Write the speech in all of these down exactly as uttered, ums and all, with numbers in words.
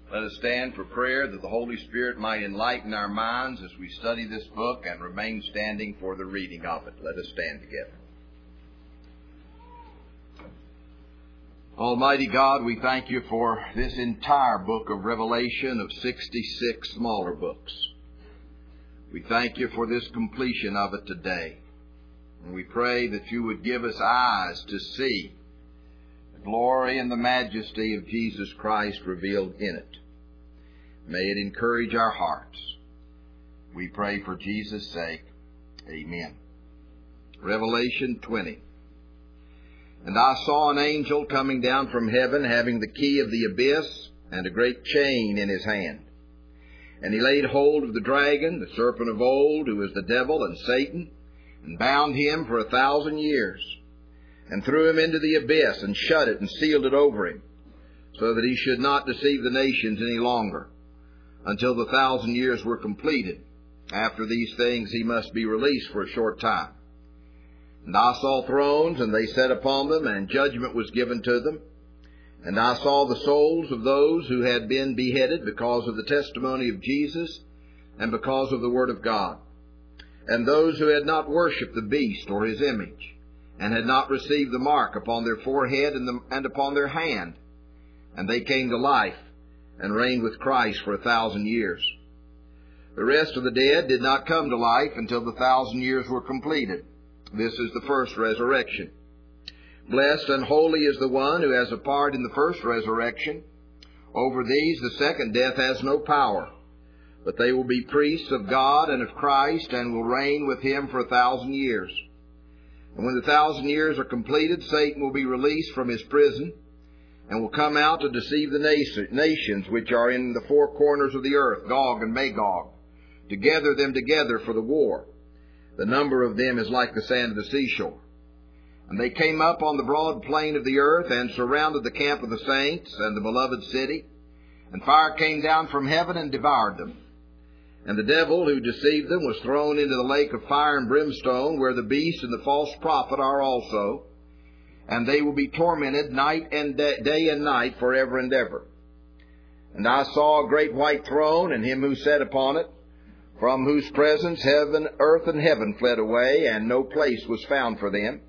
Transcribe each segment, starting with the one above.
Let us stand for prayer that the Holy Spirit might enlighten our minds as we study this book and remain standing for the reading of it. Let us stand together. Almighty God, we thank you for this entire book of Revelation of sixty-six smaller books. We thank you for this completion of it today. And we pray that you would give us eyes to see the glory and the majesty of Jesus Christ revealed in it. May it encourage our hearts. We pray for Jesus' sake. Amen. Revelation twenty. And I saw an angel coming down from heaven, having the key of the abyss and a great chain in his hand. And he laid hold of the dragon, the serpent of old, who is the devil and Satan, and bound him for a thousand years, and threw him into the abyss, and shut it, and sealed it over him, so that he should not deceive the nations any longer, until the thousand years were completed. After these things he must be released for a short time. And I saw thrones, and they sat upon them, and judgment was given to them. And I saw the souls of those who had been beheaded because of the testimony of Jesus, and because of the word of God, and those who had not worshipped the beast or his image, and had not received the mark upon their forehead and, the, and upon their hand. And they came to life, and reigned with Christ for a thousand years. The rest of the dead did not come to life until the thousand years were completed. This is the first resurrection. Blessed and holy is the one who has a part in the first resurrection. Over these the second death has no power, but they will be priests of God and of Christ, and will reign with him for a thousand years. And when the thousand years are completed, Satan will be released from his prison, and will come out to deceive the nations which are in the four corners of the earth, Gog and Magog, to gather them together for the war. The number of them is like the sand of the seashore. And they came up on the broad plain of the earth, and surrounded the camp of the saints and the beloved city. And fire came down from heaven and devoured them. And the devil who deceived them was thrown into the lake of fire and brimstone, where the beast and the false prophet are also. And they will be tormented night and day, day and night forever and ever. And I saw a great white throne, and him who sat upon it, from whose presence heaven, earth and heaven fled away, and no place was found for them.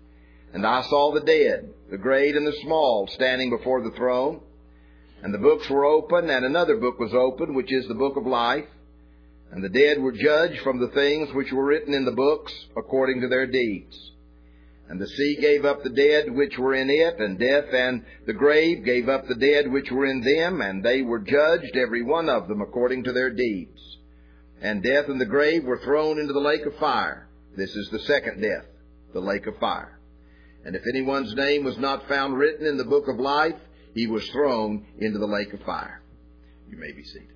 And I saw the dead, the great and the small, standing before the throne. And the books were open, and another book was opened, which is the book of life. And the dead were judged from the things which were written in the books, according to their deeds. And the sea gave up the dead which were in it, and death and the grave gave up the dead which were in them, and they were judged, every one of them, according to their deeds. And death and the grave were thrown into the lake of fire. This is the second death, the lake of fire. And if anyone's name was not found written in the book of life, he was thrown into the lake of fire. You may be seated.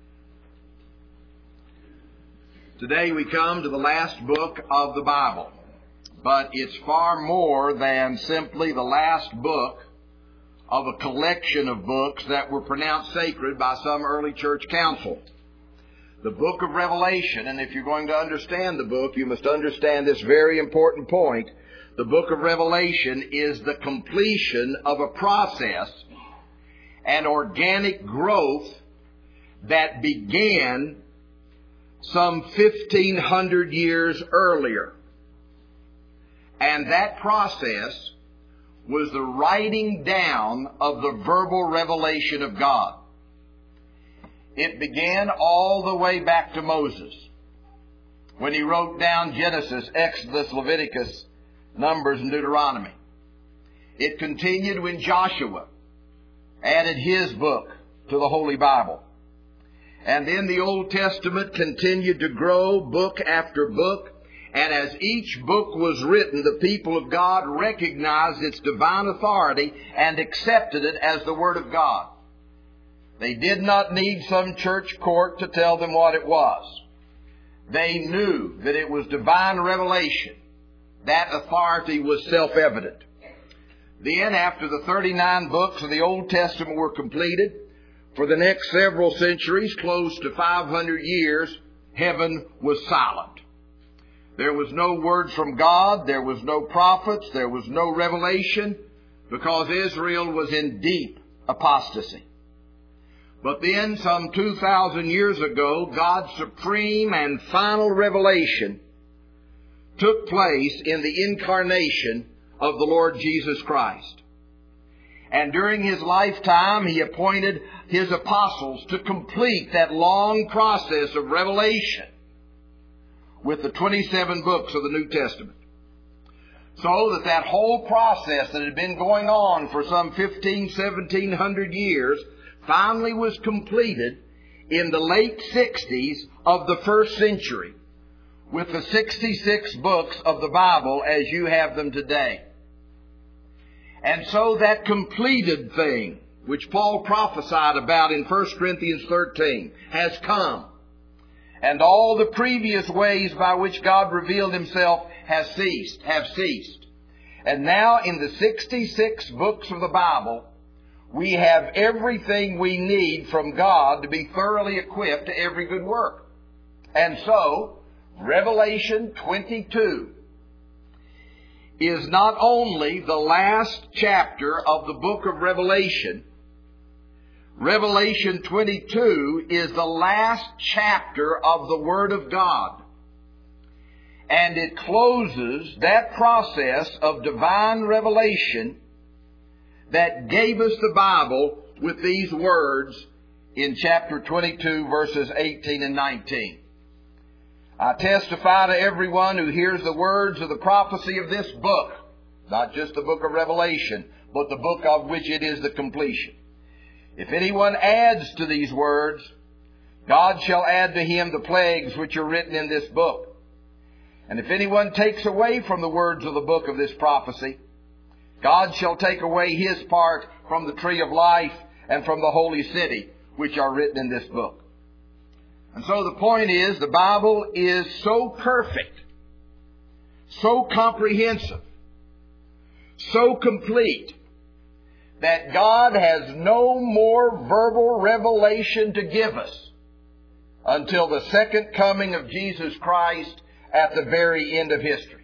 Today we come to the last book of the Bible. But it's far more than simply the last book of a collection of books that were pronounced sacred by some early church council. The book of Revelation, and if you're going to understand the book, you must understand this very important point. The book of Revelation is the completion of a process and organic growth that began some fifteen hundred years earlier. And that process was the writing down of the verbal revelation of God. It began all the way back to Moses, when he wrote down Genesis, Exodus, Leviticus, Numbers, and Deuteronomy. It continued when Joshua added his book to the Holy Bible. And then the Old Testament continued to grow book after book. And as each book was written, the people of God recognized its divine authority and accepted it as the Word of God. They did not need some church court to tell them what it was. They knew that it was divine revelation. That authority was self-evident. Then, after the thirty-nine books of the Old Testament were completed, for the next several centuries, close to five hundred years, heaven was silent. There was no words from God. There was no prophets. There was no revelation, because Israel was in deep apostasy. But then, some two thousand years ago, God's supreme and final revelation took place in the incarnation of the Lord Jesus Christ. And during His lifetime, He appointed His apostles to complete that long process of revelation with the twenty-seven books of the New Testament. So that that whole process that had been going on for some fifteen, seventeen hundred years finally was completed in the late sixties of the first century with the sixty-six books of the Bible as you have them today. And so that completed thing, which Paul prophesied about in First Corinthians thirteen, has come. And all the previous ways by which God revealed Himself has ceased, have ceased. And now in the sixty-six books of the Bible, we have everything we need from God to be thoroughly equipped to every good work. And so, Revelation twenty-two is not only the last chapter of the book of Revelation. Revelation twenty-two is the last chapter of the Word of God. And it closes that process of divine revelation that gave us the Bible with these words in chapter twenty-two, verses eighteen and nineteen. I testify to everyone who hears the words of the prophecy of this book, not just the book of Revelation, but the book of which it is the completion. If anyone adds to these words, God shall add to him the plagues which are written in this book. And if anyone takes away from the words of the book of this prophecy, God shall take away his part from the tree of life and from the holy city which are written in this book. And so the point is, the Bible is so perfect, so comprehensive, so complete, that God has no more verbal revelation to give us until the second coming of Jesus Christ at the very end of history.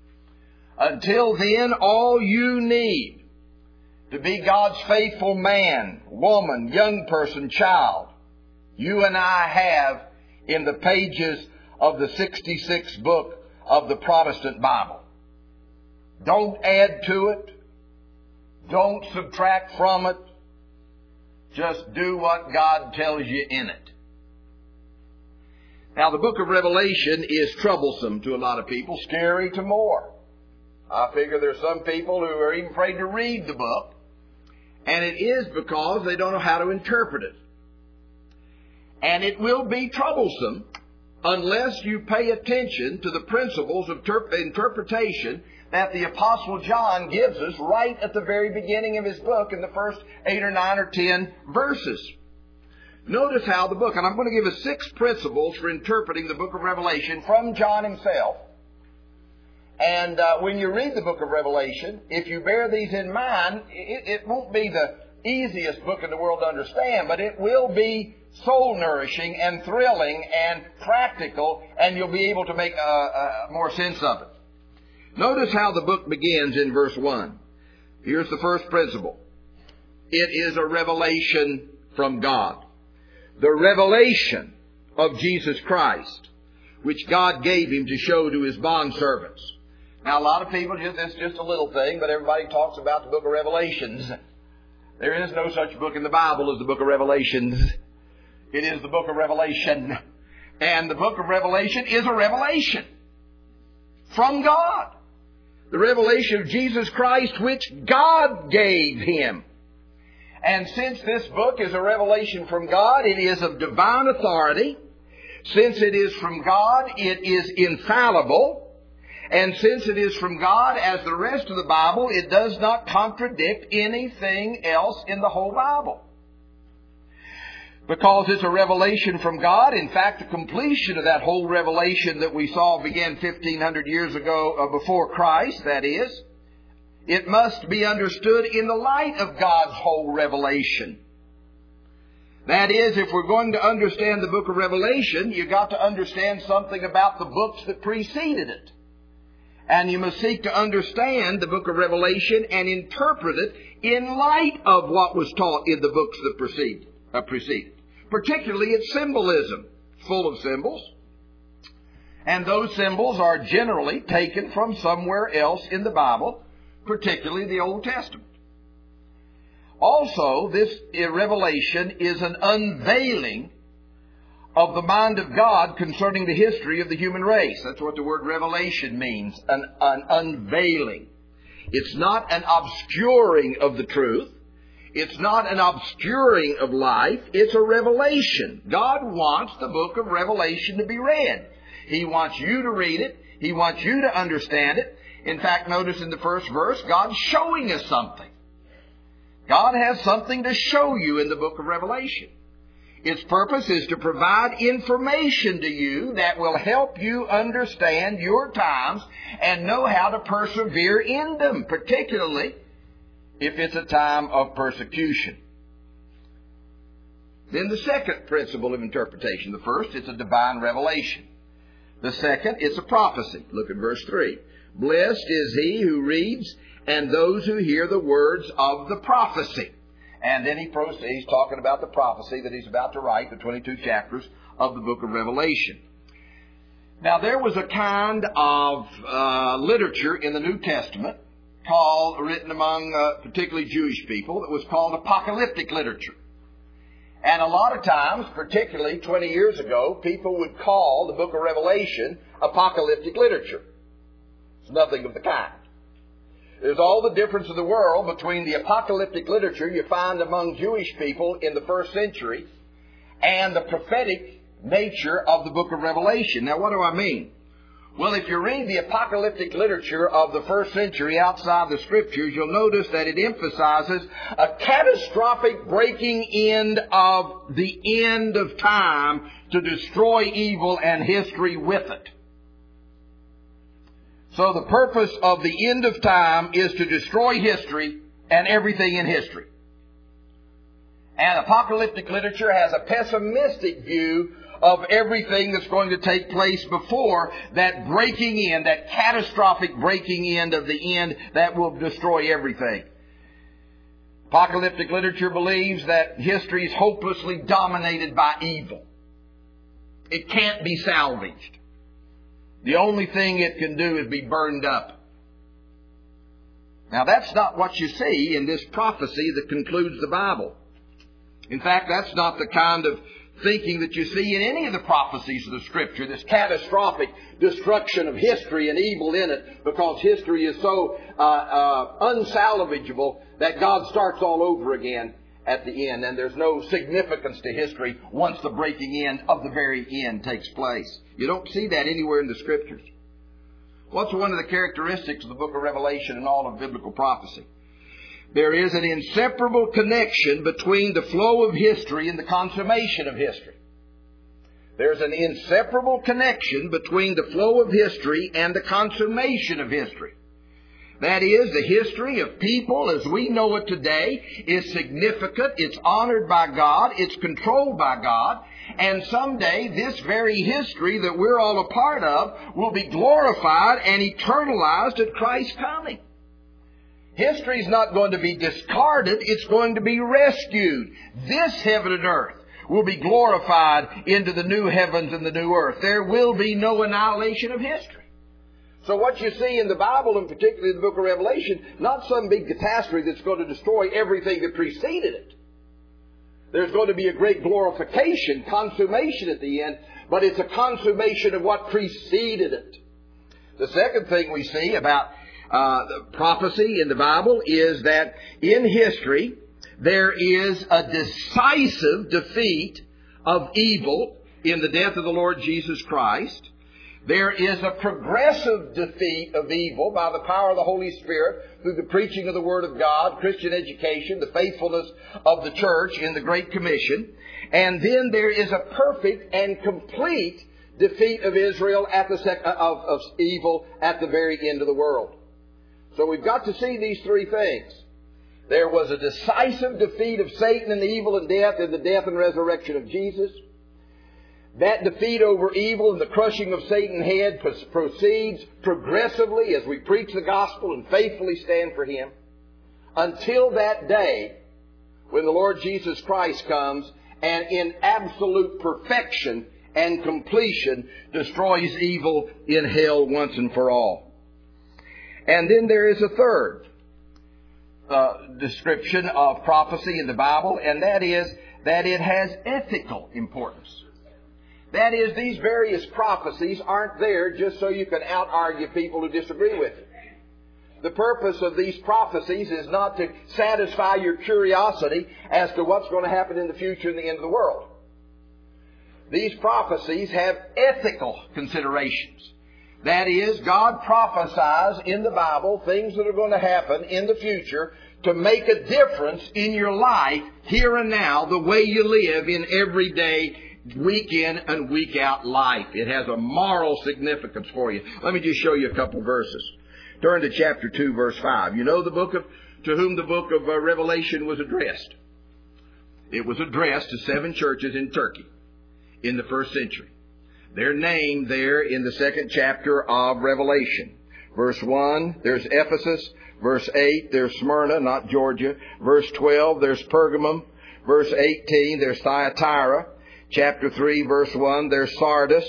Until then, all you need to be God's faithful man, woman, young person, child, you and I have in the pages of the sixty-sixth book of the Protestant Bible. Don't add to it. Don't subtract from it. Just do what God tells you in it. Now, the book of Revelation is troublesome to a lot of people, scary to more. I figure there's some people who are even afraid to read the book, and it is because they don't know how to interpret it. And it will be troublesome unless you pay attention to the principles of ter- interpretation that the Apostle John gives us right at the very beginning of his book in the first eight or nine or ten verses. Notice how the book, and I'm going to give us six principles for interpreting the book of Revelation from John himself. And uh, when you read the book of Revelation, if you bear these in mind, it, it won't be the easiest book in the world to understand, but it will be soul-nourishing and thrilling and practical, and you'll be able to make uh, uh, more sense of it. Notice how the book begins in verse one. Here's the first principle. It is a revelation from God. The revelation of Jesus Christ, which God gave Him to show to His bondservants. Now, a lot of people, just, it's just a little thing, but everybody talks about the book of Revelations. There is no such book in the Bible as the book of Revelations. It is the book of Revelation. And the book of Revelation is a revelation from God. The revelation of Jesus Christ, which God gave Him. And since this book is a revelation from God, it is of divine authority. Since it is from God, it is infallible. And since it is from God, as the rest of the Bible, it does not contradict anything else in the whole Bible. Because it's a revelation from God. In fact, the completion of that whole revelation that we saw began fifteen hundred years ago, uh, before Christ, that is, it must be understood in the light of God's whole revelation. That is, if we're going to understand the book of Revelation, you've got to understand something about the books that preceded it. And you must seek to understand the book of Revelation and interpret it in light of what was taught in the books that preceded, uh, preceded. Particularly its symbolism, full of symbols. And those symbols are generally taken from somewhere else in the Bible, particularly the Old Testament. Also, this revelation is an unveiling of the mind of God concerning the history of the human race. That's what the word revelation means, an, an unveiling. It's not an obscuring of the truth. It's not an obscuring of life. It's a revelation. God wants the book of Revelation to be read. He wants you to read it. He wants you to understand it. In fact, notice in the first verse, God's showing us something. God has something to show you in the book of Revelation. Its purpose is to provide information to you that will help you understand your times and know how to persevere in them, particularly if it's a time of persecution. Then the second principle of interpretation. The first, it's a divine revelation. The second, it's a prophecy. Look at verse three. Blessed is he who reads and those who hear the words of the prophecy. And then he proceeds talking about the prophecy that he's about to write, the twenty-two chapters of the book of Revelation. Now, there was a kind of uh, literature in the New Testament called, written among uh, particularly Jewish people, that was called apocalyptic literature. And a lot of times, particularly twenty years ago, people would call the book of Revelation apocalyptic literature. It's nothing of the kind. There's all the difference in the world between the apocalyptic literature you find among Jewish people in the first century and the prophetic nature of the book of Revelation. Now, what do I mean? Well, if you read the apocalyptic literature of the first century outside the Scriptures, you'll notice that it emphasizes a catastrophic breaking in of the end of time to destroy evil and history with it. So the purpose of the end of time is to destroy history and everything in history. And apocalyptic literature has a pessimistic view of everything that's going to take place before that breaking in, that catastrophic breaking in of the end that will destroy everything. Apocalyptic literature believes that history is hopelessly dominated by evil. It can't be salvaged. The only thing it can do is be burned up. Now, that's not what you see in this prophecy that concludes the Bible. In fact, that's not the kind of thinking that you see in any of the prophecies of the Scripture, this catastrophic destruction of history and evil in it, because history is so uh, uh, unsalvageable that God starts all over again at the end, and there's no significance to history once the breaking in of the very end takes place. You don't see that anywhere in the Scriptures. What's one of the characteristics of the book of Revelation and all of biblical prophecy? There is an inseparable connection between the flow of history and the consummation of history. There's an inseparable connection between the flow of history and the consummation of history. That is, the history of people as we know it today is significant, it's honored by God, it's controlled by God, and someday this very history that we're all a part of will be glorified and eternalized at Christ's coming. History is not going to be discarded, it's going to be rescued. This heaven and earth will be glorified into the new heavens and the new earth. There will be no annihilation of history. So what you see in the Bible, and particularly in the book of Revelation, not some big catastrophe that's going to destroy everything that preceded it. There's going to be a great glorification, consummation at the end, but it's a consummation of what preceded it. The second thing we see about uh, the prophecy in the Bible is that in history there is a decisive defeat of evil in the death of the Lord Jesus Christ. There is a progressive defeat of evil by the power of the Holy Spirit through the preaching of the Word of God, Christian education, the faithfulness of the church in the Great Commission. And then there is a perfect and complete defeat of Israel at the sec- of, of evil at the very end of the world. So we've got to see these three things. There was a decisive defeat of Satan and evil and death in the death and resurrection of Jesus. That defeat over evil and the crushing of Satan's head proceeds progressively as we preach the gospel and faithfully stand for Him until that day when the Lord Jesus Christ comes and in absolute perfection and completion destroys evil in hell once and for all. And then there is a third uh, description of prophecy in the Bible, and that is that it has ethical importance. That is, these various prophecies aren't there just so you can out-argue people who disagree with you. The purpose of these prophecies is not to satisfy your curiosity as to what's going to happen in the future and the end of the world. These prophecies have ethical considerations. That is, God prophesies in the Bible things that are going to happen in the future to make a difference in your life here and now, the way you live in everyday, week in and week out life. It has a moral significance for you. Let me just show you a couple verses. Turn to chapter two, verse five. You know the book of, to whom the book of uh, Revelation was addressed. It was addressed to seven churches in Turkey in the first century. They're named there in the second chapter of Revelation. Verse one, there's Ephesus. Verse eight, there's Smyrna, not Georgia. Verse twelve, there's Pergamum. Verse eighteen, there's Thyatira. Chapter three, verse one, there's Sardis.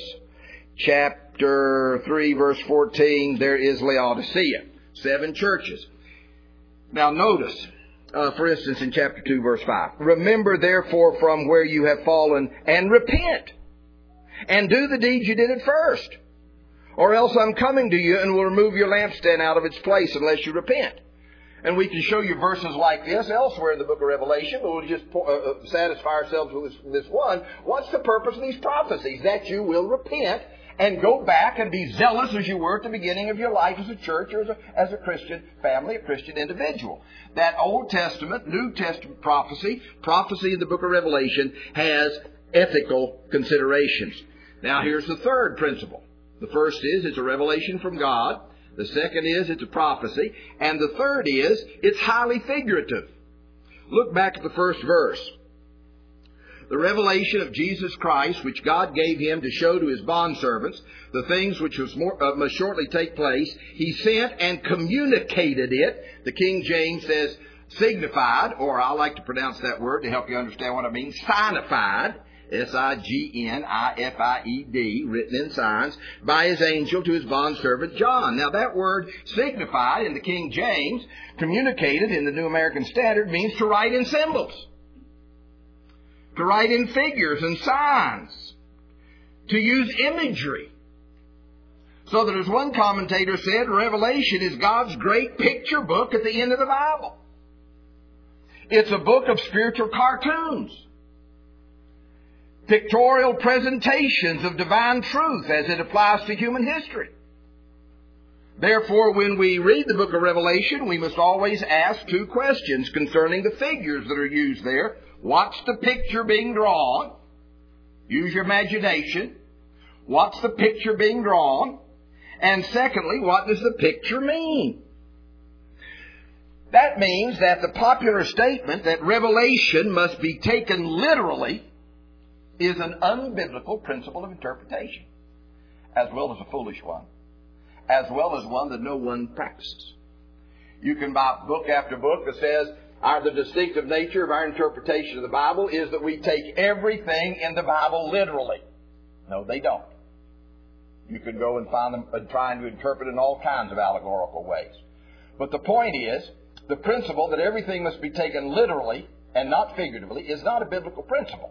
Chapter three, verse fourteen, there is Laodicea. Seven churches. Now notice, uh, for instance, in chapter two, verse five. Remember therefore from where you have fallen and repent. And do the deeds you did at first. Or else I'm coming to you and will remove your lampstand out of its place unless you repent. And we can show you verses like this elsewhere in the book of Revelation, but we'll just uh, satisfy ourselves with this, this one. What's the purpose of these prophecies? That you will repent and go back and be zealous as you were at the beginning of your life as a church or as a, as a Christian family, a Christian individual. That Old Testament, New Testament prophecy, prophecy in the book of Revelation has ethical considerations. Now here's the third principle. The first is it's a revelation from God. The second is it's a prophecy. And the third is it's highly figurative. Look back at the first verse. The revelation of Jesus Christ, which God gave him to show to his bondservants the things which was more, uh, must shortly take place, he sent and communicated it. The King James says signified, or I like to pronounce that word to help you understand what I mean, signified. S I G N I F I E D, written in signs, by his angel to his bondservant John. Now that word signified in the King James, communicated in the New American Standard, means to write in symbols. To write in figures and signs. To use imagery. So that as one commentator said, Revelation is God's great picture book at the end of the Bible. It's a book of spiritual cartoons. Pictorial presentations of divine truth as it applies to human history. Therefore, when we read the book of Revelation, we must always ask two questions concerning the figures that are used there. What's the picture being drawn? Use your imagination. What's the picture being drawn? And secondly, what does the picture mean? That means that the popular statement that Revelation must be taken literally is an unbiblical principle of interpretation, as well as a foolish one, as well as one that no one practices. You can buy book after book that says our, the distinctive nature of our interpretation of the Bible is that we take everything in the Bible literally. No, they don't. You can go and find them uh, trying to interpret in all kinds of allegorical ways. But the point is, the principle that everything must be taken literally and not figuratively is not a biblical principle.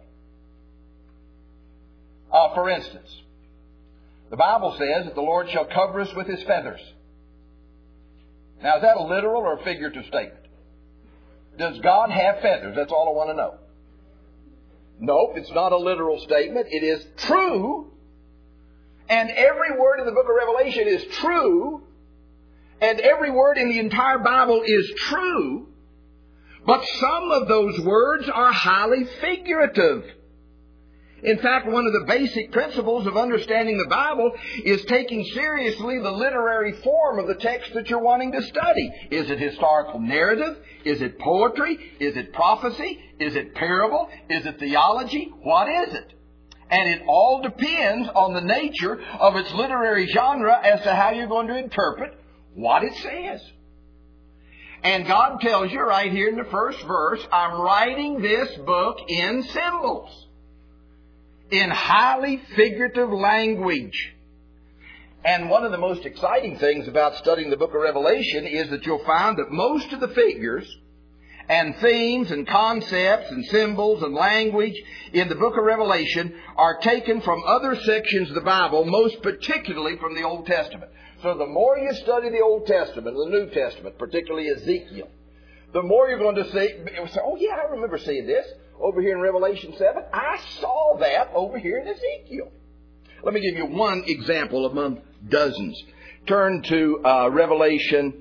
Uh, for instance, the Bible says that the Lord shall cover us with his feathers. Now, is that a literal or a figurative statement? Does God have feathers? That's all I want to know. Nope, it's not a literal statement. It is true. And every word in the book of Revelation is true. And every word in the entire Bible is true. But some of those words are highly figurative. In fact, one of the basic principles of understanding the Bible is taking seriously the literary form of the text that you're wanting to study. Is it historical narrative? Is it poetry? Is it prophecy? Is it parable? Is it theology? What is it? And it all depends on the nature of its literary genre as to how you're going to interpret what it says. And God tells you right here in the first verse, I'm writing this book in symbols, in highly figurative language. And one of the most exciting things about studying the book of Revelation is that you'll find that most of the figures and themes and concepts and symbols and language in the book of Revelation are taken from other sections of the Bible, most particularly from the Old Testament. So the more you study the Old Testament, the New Testament, particularly Ezekiel, the more you're going to see, say, oh yeah, I remember seeing this over here in Revelation seven. I saw that over here in Ezekiel. Let me give you one example among dozens. Turn to uh, Revelation,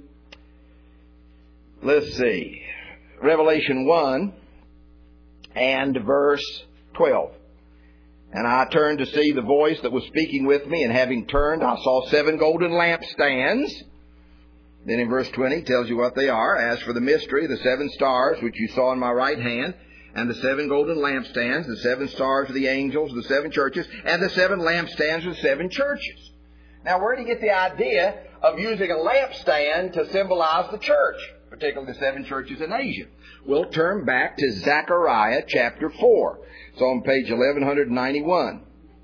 let's see, Revelation one and verse twelve. And I turned to see the voice that was speaking with me, and having turned, I saw seven golden lampstands. Then in verse twenty, it tells you what they are. As for the mystery, the seven stars, which you saw in my right hand, and the seven golden lampstands, the seven stars of the angels, the seven churches, and the seven lampstands of the seven churches. Now, where do you get the idea of using a lampstand to symbolize the church, particularly the seven churches in Asia? We'll turn back to Zechariah chapter four. It's on page eleven ninety-one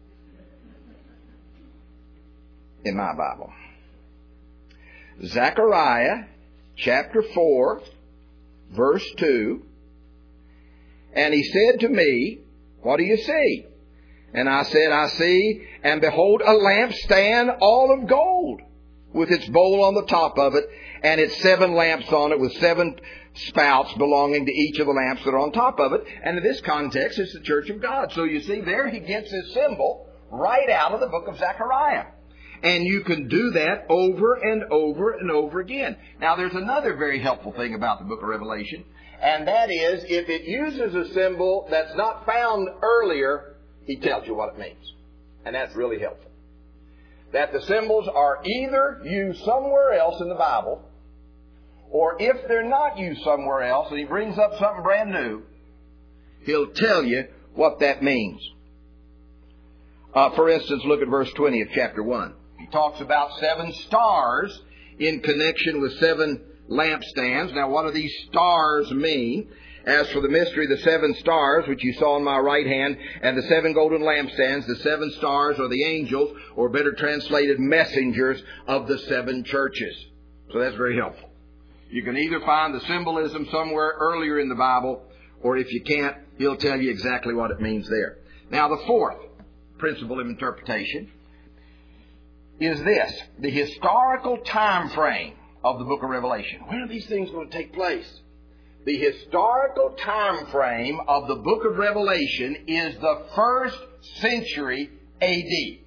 in my Bible. Zechariah chapter four, verse two. And he said to me, what do you see? And I said, I see, and behold, a lampstand all of gold, with its bowl on the top of it, and its seven lamps on it, with seven spouts belonging to each of the lamps that are on top of it. And in this context, it's the church of God. So you see, there he gets his symbol right out of the book of Zechariah. And you can do that over and over and over again. Now, there's another very helpful thing about the book of Revelation, and that is, if it uses a symbol that's not found earlier, he tells you what it means. And that's really helpful. That the symbols are either used somewhere else in the Bible, or if they're not used somewhere else, and he brings up something brand new, he'll tell you what that means. Uh, for instance, look at verse twenty of chapter one. He talks about seven stars in connection with seven lampstands. Now, what do these stars mean? As for the mystery, the seven stars, which you saw in my right hand, and the seven golden lampstands, the seven stars are the angels, or better translated, messengers of the seven churches. So that's very helpful. You can either find the symbolism somewhere earlier in the Bible, or if you can't, he'll tell you exactly what it means there. Now, the fourth principle of interpretation is this: the historical time frame of the book of Revelation. When are these things going to take place? The historical time frame of the book of Revelation is the first century A D.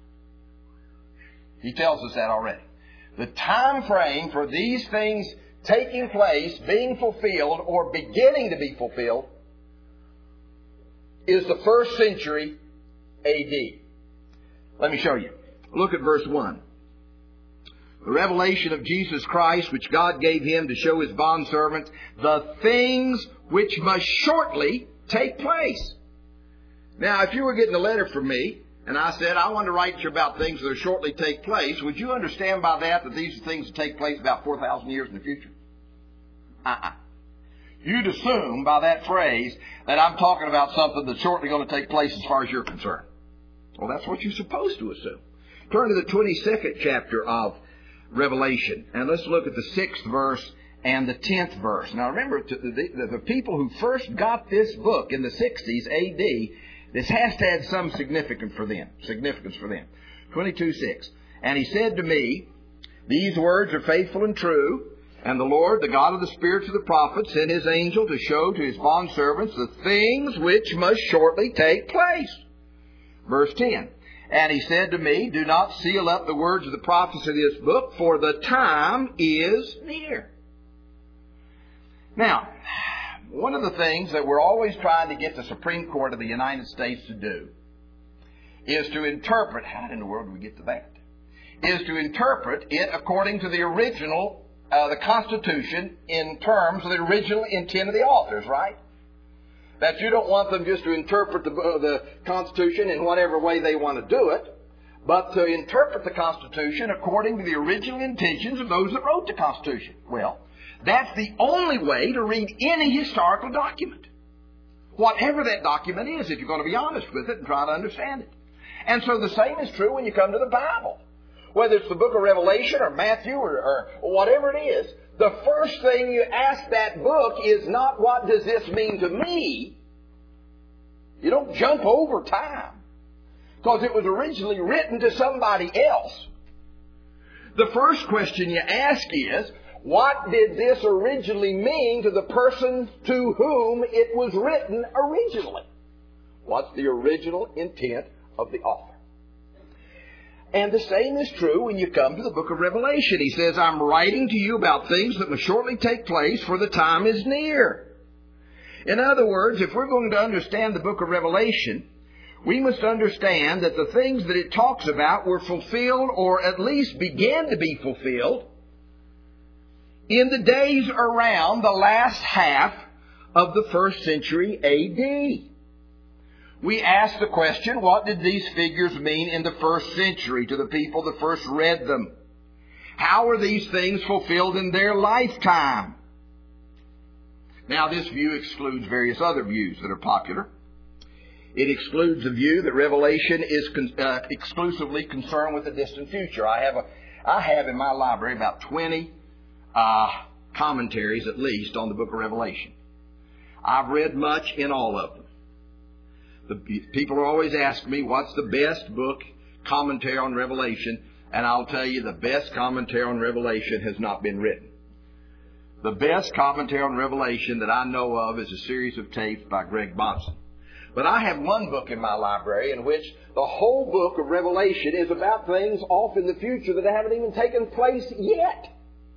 He tells us that already. The time frame for these things taking place, being fulfilled, or beginning to be fulfilled, is the first century A D. Let me show you. Look at verse one. The revelation of Jesus Christ, which God gave him to show his bondservants the things which must shortly take place. Now, if you were getting a letter from me, and I said, I want to write to you about things that will shortly take place, would you understand by that that these are things that take place about four thousand years in the future? Uh-uh. You'd assume by that phrase that I'm talking about something that's shortly going to take place as far as you're concerned. Well, that's what you're supposed to assume. Turn to the twenty-second chapter of Revelation, and let's look at the sixth verse and the tenth verse. Now remember, the, the, the people who first got this book in the sixties A D, this has to have some significance for them. Significance for them. twenty-two six. And he said to me, these words are faithful and true, and the Lord, the God of the spirits of the prophets, sent his angel to show to his bondservants the things which must shortly take place. Verse ten. And he said to me, do not seal up the words of the prophets of this book, for the time is near. Now, one of the things that we're always trying to get the Supreme Court of the United States to do is to interpret, how in the world do we get to that? Is to interpret it according to the original, uh, the Constitution, in terms of the original intent of the authors, right? That you don't want them just to interpret the, uh, the Constitution in whatever way they want to do it, but to interpret the Constitution according to the original intentions of those that wrote the Constitution. Well, That's the only way to read any historical document. Whatever that document is, if you're going to be honest with it and try to understand it. And so the same is true when you come to the Bible. Whether it's the book of Revelation or Matthew or, or whatever it is, the first thing you ask that book is not, what does this mean to me? You don't jump over time, because it was originally written to somebody else. The first question you ask is, what did this originally mean to the person to whom it was written originally? What's the original intent of the author? And the same is true when you come to the book of Revelation. He says, I'm writing to you about things that must shortly take place, for the time is near. In other words, if we're going to understand the book of Revelation, we must understand that the things that it talks about were fulfilled, or at least began to be fulfilled, in the days around the last half of the first century A D. We ask the question, what did these figures mean in the first century to the people that first read them? How were these things fulfilled in their lifetime? Now, this view excludes various other views that are popular. It excludes the view that Revelation is con- uh, exclusively concerned with the distant future. I have a, I have in my library about twenty uh, commentaries at least on the book of Revelation. I've read much in all of them. The people are always asking me, what's the best book commentary on Revelation? And I'll tell you, the best commentary on Revelation has not been written. The best commentary on Revelation that I know of is a series of tapes by Greg Bahnsen. But I have one book in my library in which the whole book of Revelation is about things off in the future that haven't even taken place yet.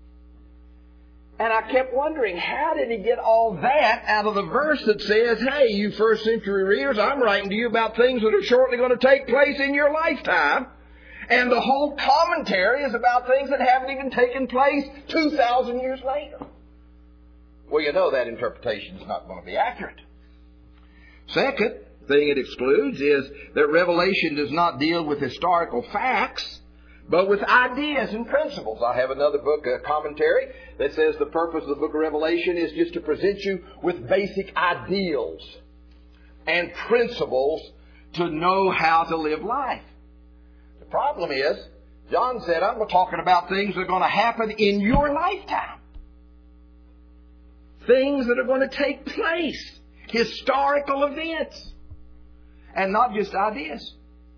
And I kept wondering, how did he get all that out of the verse that says, hey, you first century readers, I'm writing to you about things that are shortly going to take place in your lifetime. And the whole commentary is about things that haven't even taken place two thousand years later. Well, you know that interpretation is not going to be accurate. Second thing it excludes is that Revelation does not deal with historical facts, but with ideas and principles. I have another book, a commentary, that says the purpose of the book of Revelation is just to present you with basic ideals and principles to know how to live life. The problem is, John said, I'm talking about things that are going to happen in your lifetime. Things that are going to take place. Historical events. And not just ideas.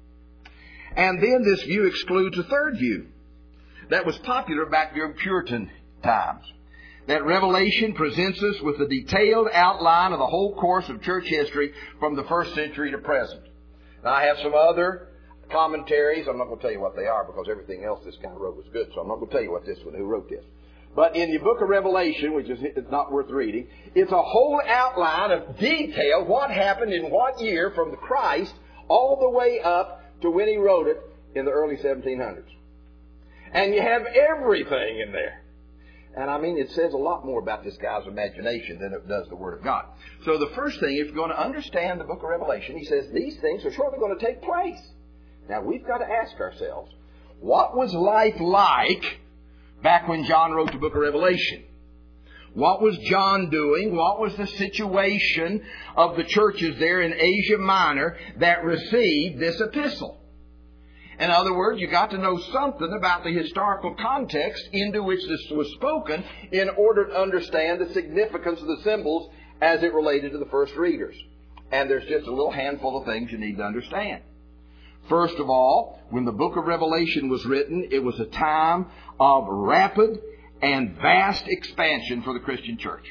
And then this view excludes a third view that was popular back during Puritan times. That Revelation presents us with a detailed outline of the whole course of church history from the first century to present. Now, I have some other commentaries. I'm not going to tell you what they are because everything else this guy wrote was good. So I'm not going to tell you what this one, who wrote this. But in the book of Revelation, which is not worth reading, it's a whole outline of detail what happened in what year from the Christ all the way up to when he wrote it in the early seventeen hundreds. And you have everything in there. And I mean, it says a lot more about this guy's imagination than it does the Word of God. So the first thing, if you're going to understand the book of Revelation, he says these things are shortly going to take place. Now, we've got to ask ourselves, what was life like back when John wrote the book of Revelation? What was John doing? What was the situation of the churches there in Asia Minor that received this epistle? In other words, you got to know something about the historical context into which this was spoken in order to understand the significance of the symbols as it related to the first readers. And there's just a little handful of things you need to understand. First of all, when the book of Revelation was written, it was a time of rapid and vast expansion for the Christian church.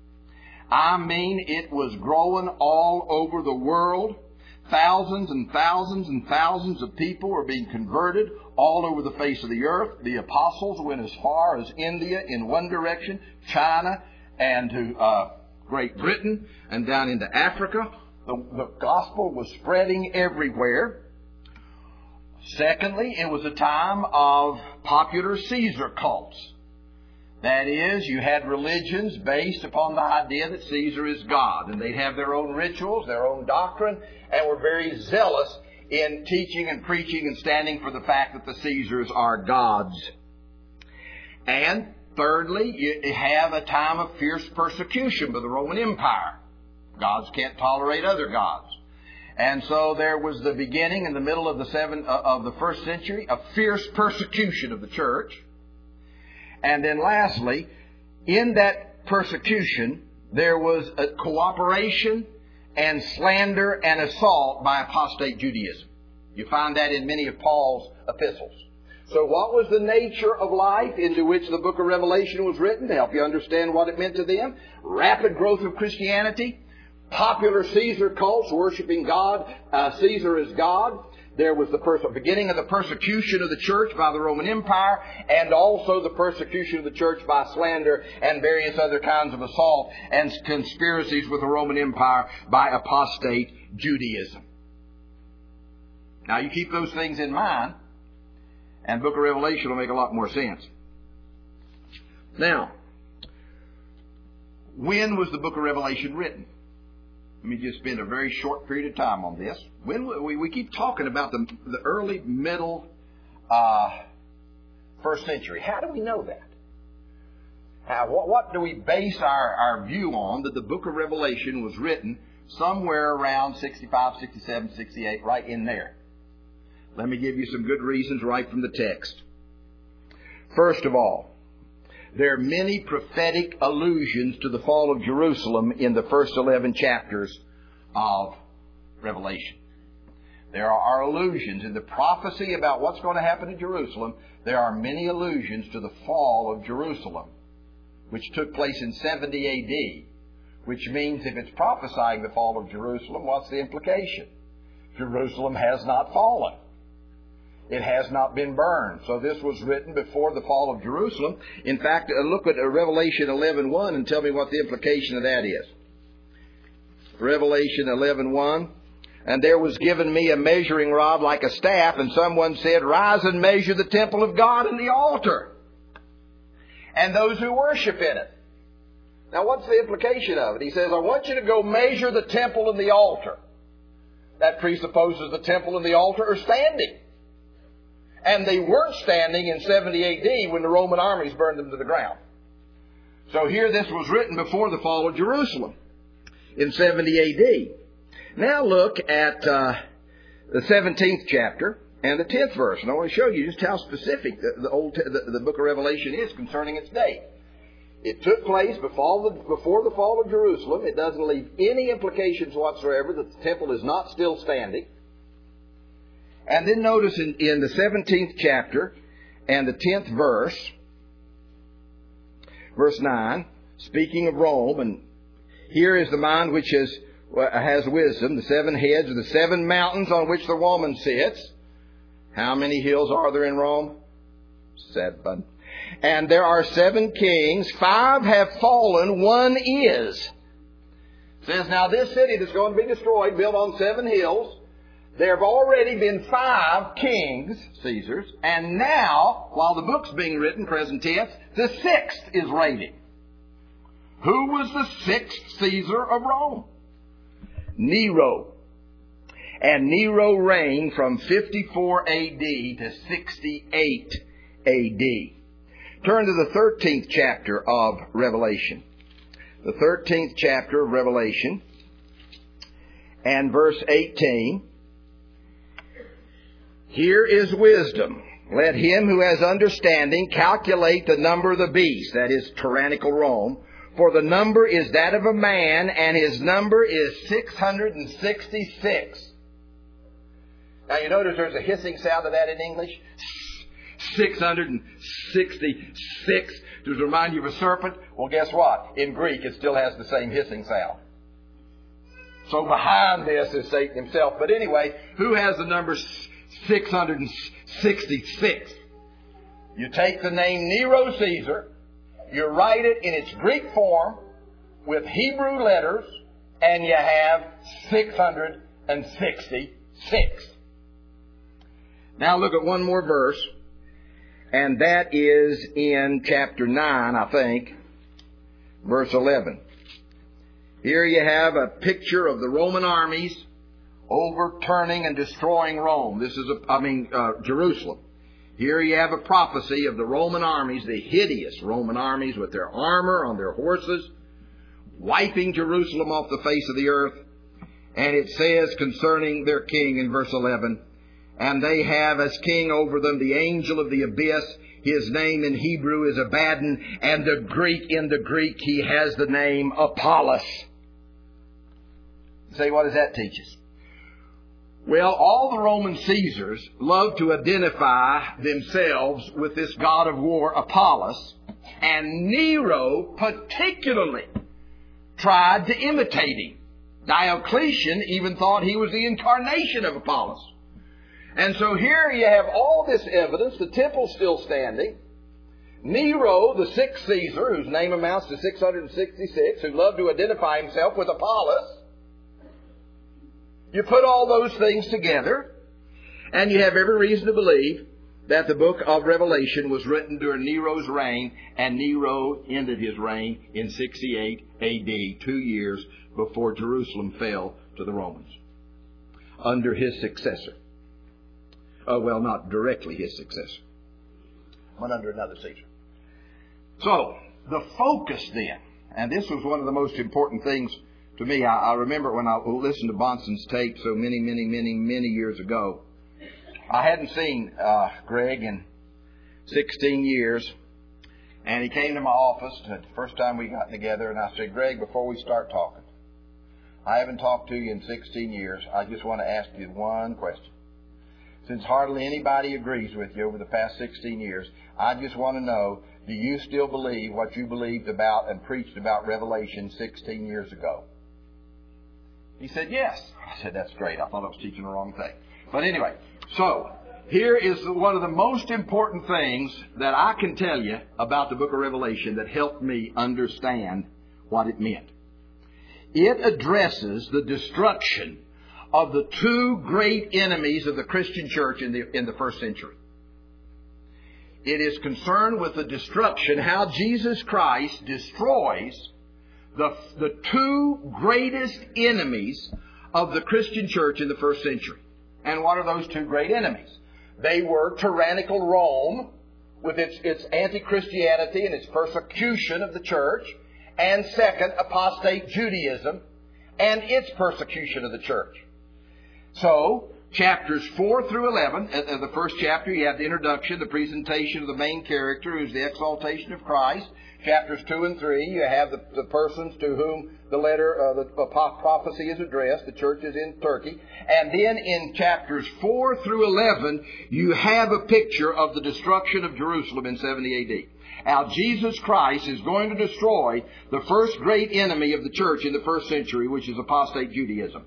I mean, it was growing all over the world. Thousands and thousands and thousands of people were being converted all over the face of the earth. The apostles went as far as India in one direction, China, and to uh, Great Britain, and down into Africa. The, the gospel was spreading everywhere. Secondly, it was a time of popular Caesar cults. That is, you had religions based upon the idea that Caesar is God. And they'd have their own rituals, their own doctrine, and were very zealous in teaching and preaching and standing for the fact that the Caesars are gods. And Thirdly, you have a time of fierce persecution by the Roman Empire. Gods can't tolerate other gods. And so there was the beginning in the middle of the seven, uh, of the first century, a fierce persecution of the church. And then lastly, in that persecution, there was a cooperation and slander and assault by apostate Judaism. You find that in many of Paul's epistles. So what was the nature of life into which the book of Revelation was written, to help you understand what it meant to them? Rapid growth of Christianity, popular Caesar cults worshiping God, uh, Caesar is God. There was the pers- beginning of the persecution of the church by the Roman Empire, and also the persecution of the church by slander and various other kinds of assault and conspiracies with the Roman Empire by apostate Judaism. Now you keep those things in mind, and the book of Revelation will make a lot more sense. Now, when was the book of Revelation written? Let me just spend a very short period of time on this. When we, we keep talking about the, the early, middle, uh, first century. How do we know that? How, what, what do we base our, our view on that the book of Revelation was written somewhere around sixty-five, sixty-seven, sixty-eight, right in there? Let me give you some good reasons right from the text. First of all, there are many prophetic allusions to the fall of Jerusalem in the first eleven chapters of Revelation. There are allusions in the prophecy about what's going to happen in Jerusalem. There are many allusions to the fall of Jerusalem, which took place in seventy A D, which means if it's prophesying the fall of Jerusalem, what's the implication? Jerusalem has not fallen. It has not been burned. So this was written before the fall of Jerusalem. In fact, look at Revelation eleven one and tell me what the implication of that is. Revelation eleven one. And there was given me a measuring rod like a staff, and someone said, "Rise and measure the temple of God and the altar, and those who worship in it." Now what's the implication of it? He says, I want you to go measure the temple and the altar. That presupposes the temple and the altar are standing. And they weren't standing in seventy A D when the Roman armies burned them to the ground. So here this was written before the fall of Jerusalem in seventy A D. Now look at uh, the seventeenth chapter and the tenth verse. And I want to show you just how specific the, the, old, the, the book of Revelation is concerning its date. It took place before the, before the fall of Jerusalem. It doesn't leave any implications whatsoever that the temple is not still standing. And then notice in, in the seventeenth chapter and the tenth verse, verse nine, speaking of Rome, and here is the mind which is, has wisdom, the seven heads of the seven mountains on which the woman sits. How many hills are there in Rome? Seven. And there are seven kings. Five have fallen, one is. It says, now this city that's going to be destroyed, built on seven hills, there have already been five kings, Caesars, and now, while the book's being written, present tense, the sixth is reigning. Who was the sixth Caesar of Rome? Nero. And Nero reigned from fifty-four A D to sixty-eight A D. Turn to the thirteenth chapter of Revelation. The thirteenth chapter of Revelation and verse eighteen. Here is wisdom. Let him who has understanding calculate the number of the beast, that is tyrannical Rome, for the number is that of a man, and his number is six hundred sixty-six. Now you notice there's a hissing sound of that in English. six hundred sixty-six. Does it remind you of a serpent? Well, guess what? In Greek, it still has the same hissing sound. So behind this is Satan himself. But anyway, who has the number six hundred sixty-six? You take the name Nero Caesar, you write it in its Greek form with Hebrew letters, and you have six hundred sixty-six. Now look at one more verse, and that is in chapter nine, I think, verse eleven. Here you have a picture of the Roman armies overturning and destroying Rome. This is, a, I mean, uh, Jerusalem. Here you have a prophecy of the Roman armies, the hideous Roman armies with their armor on their horses, wiping Jerusalem off the face of the earth. And it says concerning their king in verse eleven, and they have as king over them the angel of the abyss. His name in Hebrew is Abaddon, and the Greek, in the Greek, he has the name Apollos. You say, what does that teach us? Well, all the Roman Caesars loved to identify themselves with this god of war, Apollos, and Nero particularly tried to imitate him. Diocletian even thought he was the incarnation of Apollos. And so here you have all this evidence. The temple's still standing. Nero, the sixth Caesar, whose name amounts to six hundred sixty-six, who loved to identify himself with Apollos. You put all those things together, and you have every reason to believe that the book of Revelation was written during Nero's reign, and Nero ended his reign in sixty-eight A D, two years before Jerusalem fell to the Romans, under his successor. Uh, well, not directly his successor, but under another Caesar. So, the focus then, and this was one of the most important things to me. I, I remember when I listened to Bonson's tape so many, many, many, many years ago. I hadn't seen uh, Greg in sixteen years, and he came to my office the first time we got together, and I said, Greg, before we start talking, I haven't talked to you in sixteen years. I just want to ask you one question. Since hardly anybody agrees with you over the past sixteen years, I just want to know, do you still believe what you believed about and preached about Revelation sixteen years ago? He said, yes. I said, that's great. I thought I was teaching the wrong thing. But anyway, so here is one of the most important things that I can tell you about the book of Revelation that helped me understand what it meant. It addresses the destruction of the two great enemies of the Christian church in the, in the first century. It is concerned with the destruction, how Jesus Christ destroys the, the two greatest enemies of the Christian church in the first century. And what are those two great enemies? They were tyrannical Rome with its, its anti-Christianity and its persecution of the church. And second, apostate Judaism and its persecution of the church. So, chapters four through eleven, uh, the first chapter, you have the introduction, the presentation of the main character, who's the exaltation of Christ. Chapters two and three, you have the, the persons to whom the letter, uh, the uh, prophecy is addressed. The church is in Turkey. And then in chapters four through eleven, you have a picture of the destruction of Jerusalem in seventy A D. Now, Jesus Christ is going to destroy the first great enemy of the church in the first century, which is apostate Judaism.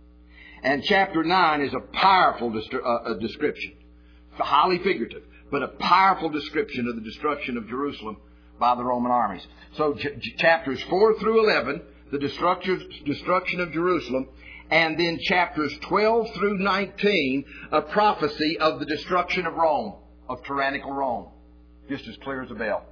And chapter nine is a powerful destri- uh, description, highly figurative, but a powerful description of the destruction of Jerusalem by the Roman armies. So ch- chapters four through eleven, the destruction, destruction of Jerusalem, and then chapters twelve through nineteen, a prophecy of the destruction of Rome, of tyrannical Rome. Just as clear as a bell.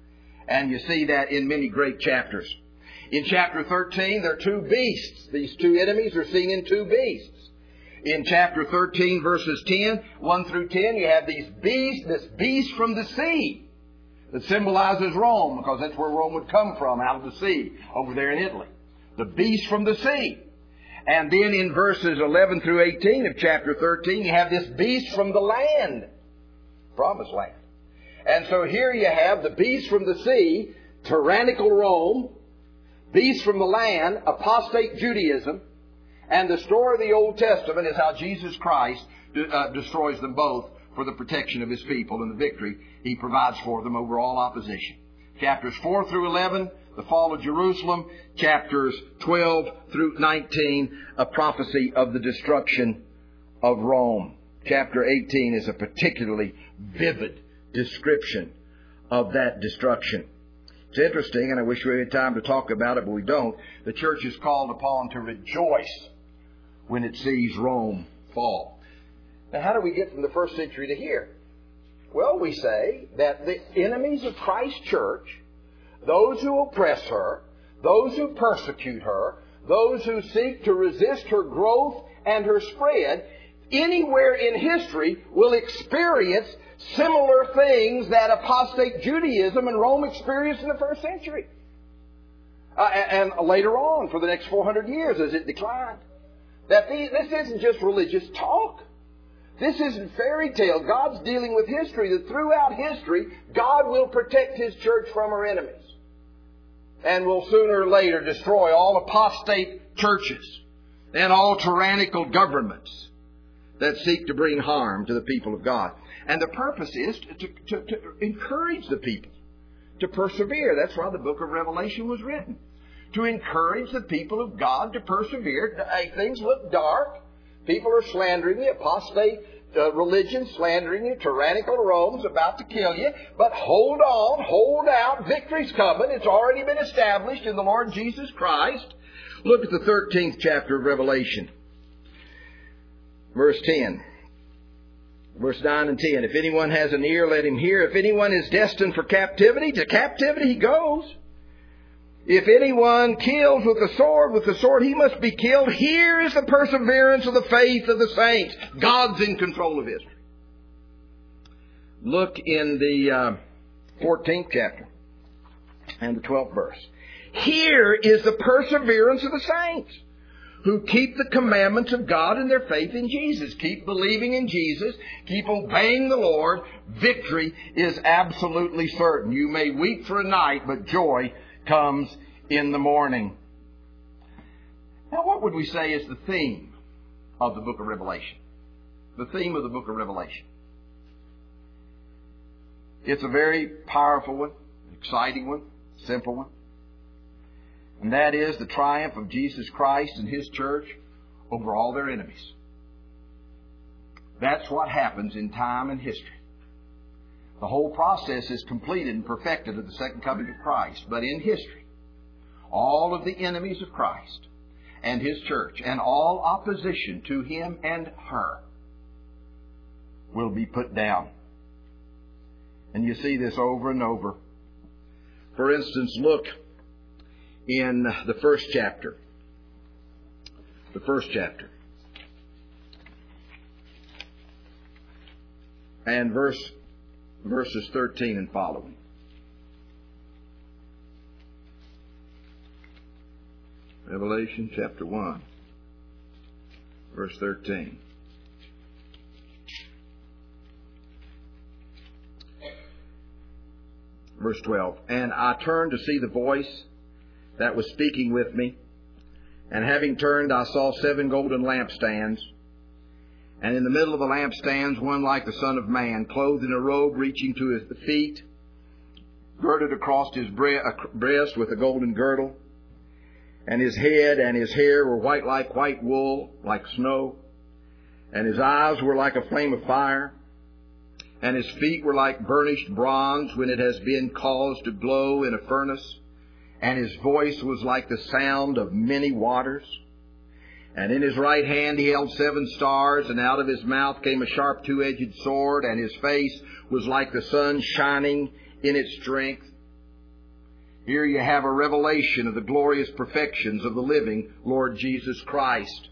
And you see that in many great chapters. In chapter thirteen, there are two beasts. These two enemies are seen in two beasts. In chapter thirteen, verses ten, one through ten, you have these beasts, this beast from the sea that symbolizes Rome, because that's where Rome would come from, out of the sea, over there in Italy. The beast from the sea. And then in verses eleven through eighteen of chapter thirteen, you have this beast from the land, promised land. And so here you have the beast from the sea, tyrannical Rome, beast from the land, apostate Judaism, and the story of the Old Testament is how Jesus Christ uh, destroys them both for the protection of His people and the victory He provides for them over all opposition. Chapters four through eleven, the fall of Jerusalem. Chapters twelve through nineteen, a prophecy of the destruction of Rome. Chapter eighteen is a particularly vivid description of that destruction. It's interesting, and I wish we had time to talk about it, but we don't. The church is called upon to rejoice when it sees Rome fall. Now, how do we get from the first century to here? Well, we say that the enemies of Christ's church, those who oppress her, those who persecute her, those who seek to resist her growth and her spread, anywhere in history will experience similar things that apostate Judaism and Rome experienced in the first century. Uh, and, and later on, for the next four hundred years as it declined. That the, this isn't just religious talk. This isn't fairy tale. God's dealing with history, that throughout history, God will protect His church from her enemies. And will sooner or later destroy all apostate churches and all tyrannical governments that seek to bring harm to the people of God. And the purpose is to, to, to encourage the people to persevere. That's why the book of Revelation was written. To encourage the people of God to persevere. Hey, things look dark. People are slandering you. Apostate uh, religion slandering you. Tyrannical Rome's about to kill you. But hold on. Hold out. Victory's coming. It's already been established in the Lord Jesus Christ. Look at the thirteenth chapter of Revelation. Verse ten. Verse nine and ten. If anyone has an ear, let him hear. If anyone is destined for captivity, to captivity he goes. If anyone kills with the sword, with the sword he must be killed. Here is the perseverance of the faith of the saints. God's in control of history. Look in the uh, fourteenth chapter and the twelfth verse. Here is the perseverance of the saints, who keep the commandments of God in their faith in Jesus. Keep believing in Jesus. Keep obeying the Lord. Victory is absolutely certain. You may weep for a night, but joy comes in the morning. Now, what would we say is the theme of the book of Revelation? The theme of the book of Revelation. It's a very powerful one, exciting one, simple one. And that is the triumph of Jesus Christ and His church over all their enemies. That's what happens in time and history. The whole process is completed and perfected at the second coming of Christ. But in history, all of the enemies of Christ and His church and all opposition to Him and her will be put down. And you see this over and over. For instance, look in the first chapter. The first chapter. And verse verses thirteen and following. Revelation chapter one, verse thirteen. Verse twelve. And I turned to see the voice that was speaking with me. And having turned, I saw seven golden lampstands. And in the middle of the lampstands, one like the Son of Man, clothed in a robe reaching to his feet, girded across his breast with a golden girdle. And his head and his hair were white like white wool, like snow. And his eyes were like a flame of fire. And his feet were like burnished bronze when it has been caused to glow in a furnace. And his voice was like the sound of many waters. And in his right hand he held seven stars, and out of his mouth came a sharp two-edged sword, and his face was like the sun shining in its strength. Here you have a revelation of the glorious perfections of the living Lord Jesus Christ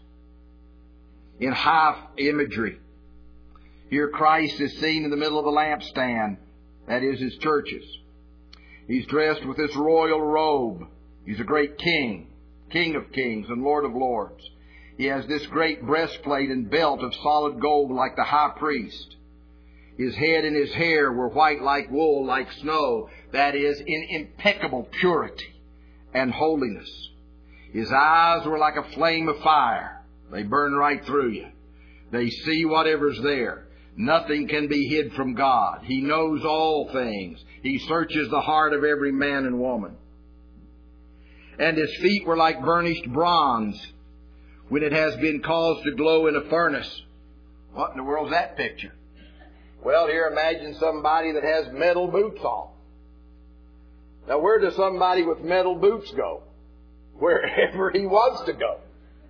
in high imagery. Here Christ is seen in the middle of a lampstand, that is his churches. He's dressed with this royal robe. He's a great king, King of kings and Lord of lords. He has this great breastplate and belt of solid gold like the high priest. His head and his hair were white like wool, like snow, that is, in impeccable purity and holiness. His eyes were like a flame of fire. They burn right through you. They see whatever's there. Nothing can be hid from God. He knows all things. He searches the heart of every man and woman. And his feet were like burnished bronze when it has been caused to glow in a furnace. What in the world's that picture? Well, here imagine somebody that has metal boots on. Now, where does somebody with metal boots go? Wherever he wants to go.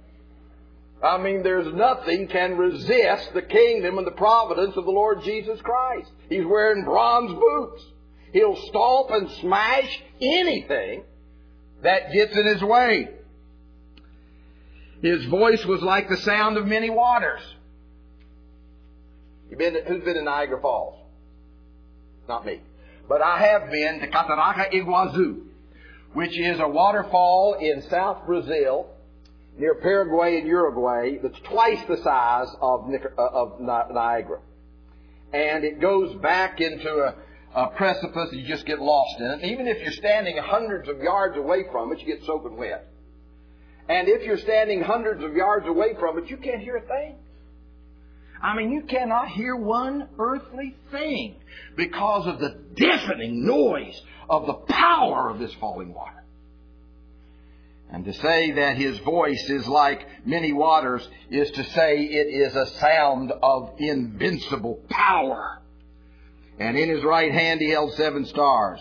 I mean, there's nothing can resist the kingdom and the providence of the Lord Jesus Christ. He's wearing bronze boots. He'll stomp and smash anything that gets in his way. His voice was like the sound of many waters. You been to, who's been to Niagara Falls? Not me. But I have been to Cataraca Iguazu, which is a waterfall in South Brazil, near Paraguay and Uruguay, that's twice the size of, of Niagara. And it goes back into a, a precipice, you just get lost in it. Even if you're standing hundreds of yards away from it, you get soaking wet. And if you're standing hundreds of yards away from it, you can't hear a thing. I mean, you cannot hear one earthly thing because of the deafening noise of the power of this falling water. And to say that His voice is like many waters is to say it is a sound of invincible power. And in His right hand He held seven stars.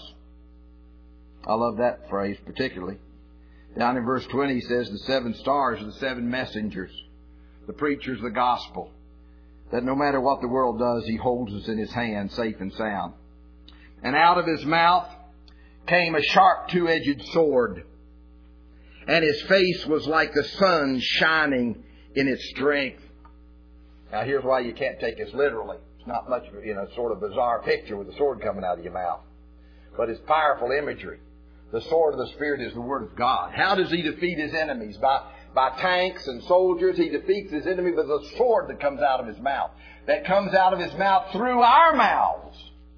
I love that phrase particularly. Down in verse twenty He says the seven stars are the seven messengers, the preachers of the gospel, that no matter what the world does, He holds us in His hand safe and sound. And out of His mouth came a sharp two-edged sword, and His face was like the sun shining in its strength. Now here's why you can't take this literally. It's not much of a, you know, sort of bizarre picture with the sword coming out of your mouth. But it's powerful imagery. The sword of the Spirit is the Word of God. How does He defeat His enemies? By, by tanks and soldiers. He defeats His enemy with a sword that comes out of His mouth. That comes out of His mouth through our mouths.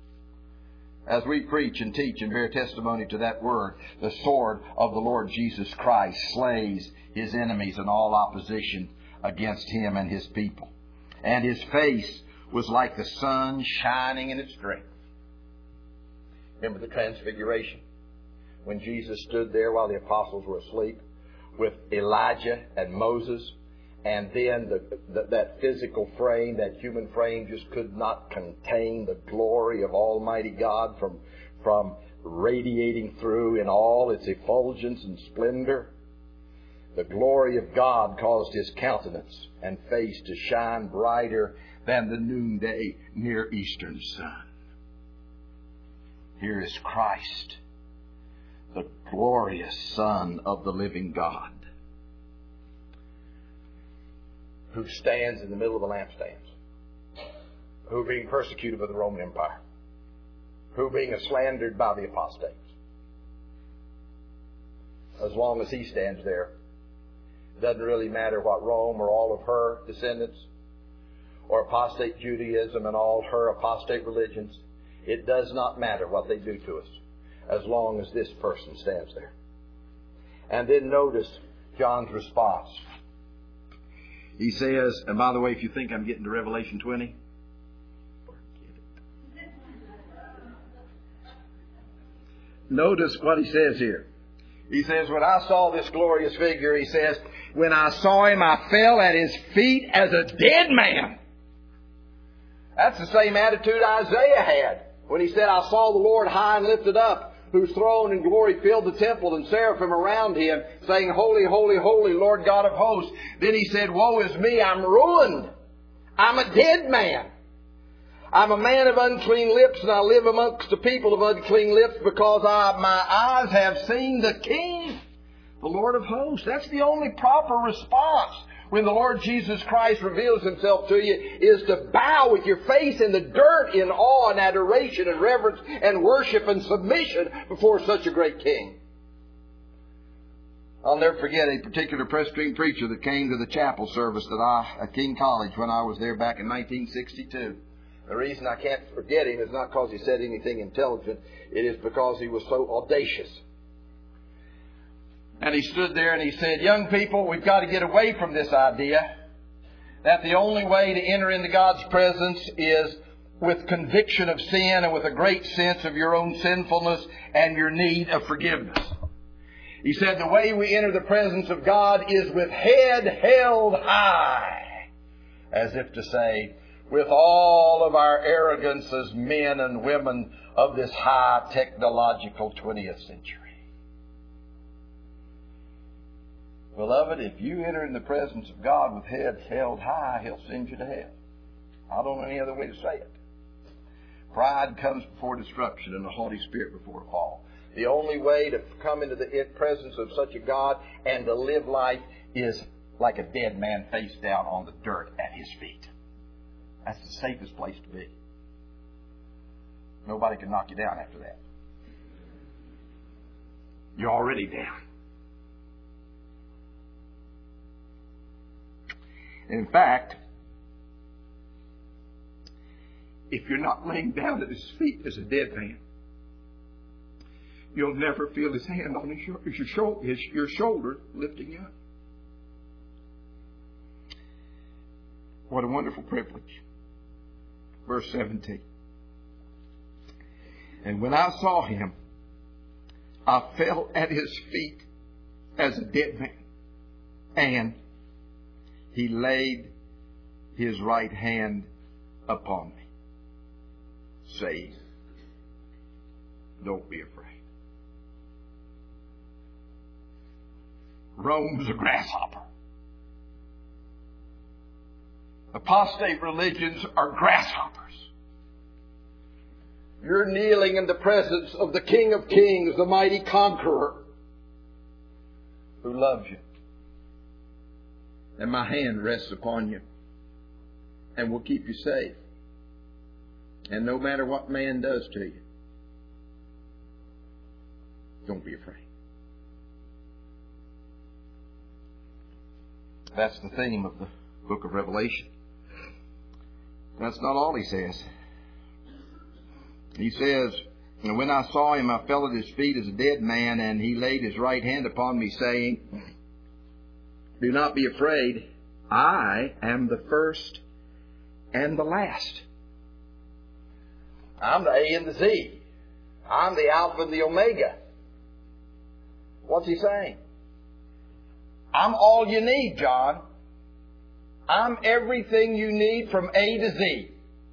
As we preach and teach and bear testimony to that Word, the sword of the Lord Jesus Christ slays His enemies and all opposition against Him and His people. And His face was like the sun shining in its strength. Remember the Transfiguration? When Jesus stood there while the apostles were asleep with Elijah and Moses, and then the, the, that physical frame, that human frame, just could not contain the glory of Almighty God from, from radiating through in all its effulgence and splendor. The glory of God caused His countenance and face to shine brighter than the noonday Near Eastern sun. Here is Christ, the glorious Son of the living God, who stands in the middle of the lampstands, who are being persecuted by the Roman Empire, who are being slandered by the apostates. As long as He stands there, it doesn't really matter what Rome or all of her descendants, or apostate Judaism and all her apostate religions, it does not matter what they do to us, as long as this person stands there. And then notice John's response. He says, and by the way, if you think I'm getting to Revelation twenty, forget it. Notice what he says here. He says, when I saw this glorious figure, he says, when I saw Him, I fell at His feet as a dead man. That's the same attitude Isaiah had when he said, I saw the Lord high and lifted up, whose throne and glory filled the temple, and seraphim around Him, saying, Holy, holy, holy, Lord God of hosts. Then he said, Woe is me, I'm ruined. I'm a dead man. I'm a man of unclean lips, and I live amongst the people of unclean lips, because I, my eyes have seen the King, the Lord of hosts. That's the only proper response when the Lord Jesus Christ reveals Himself to you, is to bow with your face in the dirt in awe and adoration and reverence and worship and submission before such a great King. I'll never forget a particular Presbyterian preacher that came to the chapel service that I, at King College when I was there back in nineteen sixty-two. The reason I can't forget him is not because he said anything intelligent. It is because he was so audacious. And he stood there and he said, young people, we've got to get away from this idea that the only way to enter into God's presence is with conviction of sin and with a great sense of your own sinfulness and your need of forgiveness. He said the way we enter the presence of God is with head held high, as if to say, with all of our arrogance as men and women of this high technological twentieth century. Beloved, if you enter in the presence of God with heads held high, He'll send you to hell. I don't know any other way to say it. Pride comes before destruction and a haughty spirit before a fall. The only way to come into the presence of such a God and to live life is like a dead man face down on the dirt at His feet. That's the safest place to be. Nobody can knock you down after that. You're already down. And in fact, if you're not laying down at His feet as a dead man, you'll never feel His hand on his, your, shoulder, his, your shoulder lifting you up. What a wonderful privilege. Verse seventeen. And when I saw Him, I fell at His feet as a dead man. And He laid His right hand upon me, saying, don't be afraid. Rome's a grasshopper. Apostate religions are grasshoppers. You're kneeling in the presence of the King of Kings, the mighty conqueror, who loves you. And my hand rests upon you and will keep you safe. And no matter what man does to you, don't be afraid. That's the theme of the book of Revelation. That's not all He says. He says, and when I saw Him, I fell at His feet as a dead man, and He laid His right hand upon me, saying, do not be afraid. I am the first and the last. I'm the A and the Z. I'm the Alpha and the Omega. What's He saying? I'm all you need, John. I'm everything you need from A to Z.